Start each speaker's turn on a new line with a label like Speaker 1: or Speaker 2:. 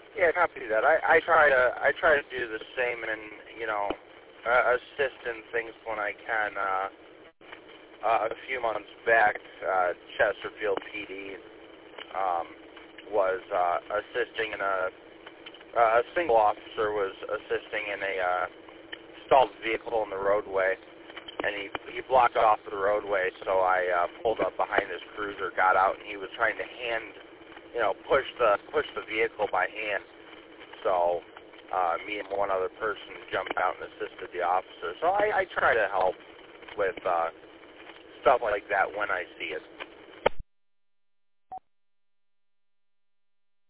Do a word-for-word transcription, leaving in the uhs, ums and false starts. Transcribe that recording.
Speaker 1: Yeah, copy that. I, I try to I try to do the same and you know uh, assist in things when I can. Uh, uh, a few months back, uh, Chesterfield P D um, was uh, assisting in a uh, a single officer was assisting in a uh, stalled vehicle in the roadway, and he he blocked off the roadway. So I uh, pulled up behind his cruiser, got out, and he was trying to hand. You know, push the push the vehicle by hand. So uh, me and one other person jumped out and assisted the officer. So I, I try to help with uh, stuff like that when I see it.